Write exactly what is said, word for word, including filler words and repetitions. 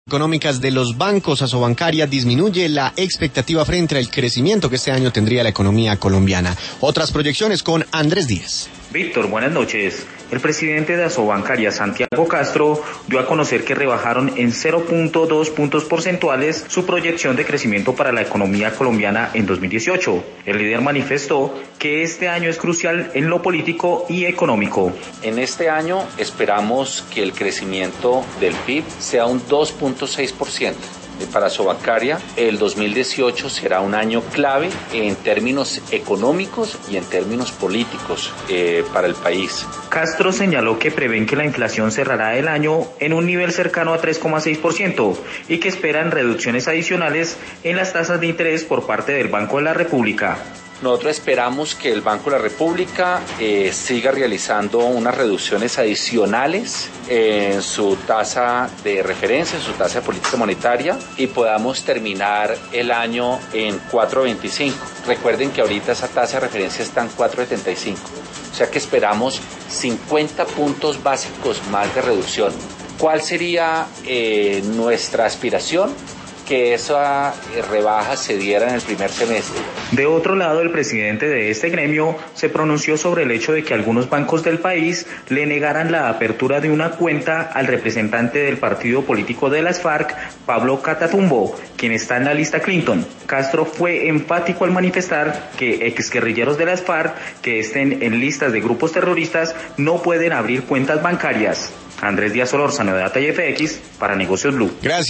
económicas de los bancos. Asobancaria disminuye la expectativa frente al crecimiento que este año tendría la economía colombiana. Otras proyecciones con Andrés Díez. Víctor, buenas noches. El presidente de Asobancaria, Santiago Castro, dio a conocer que rebajaron en cero punto dos puntos porcentuales su proyección de crecimiento para la economía colombiana en dos mil dieciocho. El líder manifestó que este año es crucial en lo político y económico. En este año esperamos que el crecimiento del P I B sea un dos punto seis por ciento. Para Asobancaria, el dos mil dieciocho será un año clave en términos económicos y en términos políticos eh, para el país. Castro señaló que prevén que la inflación cerrará el año en un nivel cercano a tres coma seis por ciento y que esperan reducciones adicionales en las tasas de interés por parte del Banco de la República. Nosotros esperamos que el Banco de la República eh, siga realizando unas reducciones adicionales en su tasa de referencia, en su tasa de política monetaria, y podamos terminar el año en cuatro punto veinticinco. Recuerden que ahorita esa tasa de referencia está en cuatro punto setenta y cinco, o sea que esperamos cincuenta puntos básicos más de reducción. ¿Cuál sería eh, nuestra aspiración? Que esa rebaja se diera en el primer semestre. De otro lado, el presidente de este gremio se pronunció sobre el hecho de que algunos bancos del país le negaran la apertura de una cuenta al representante del partido político de las FARC, Pablo Catatumbo, quien está en la lista Clinton. Castro fue enfático al manifestar que exguerrilleros de las FARC que estén en listas de grupos terroristas no pueden abrir cuentas bancarias. Andrés Díaz Solórzano, de Data y F X, para Negocios Blue. Gracias.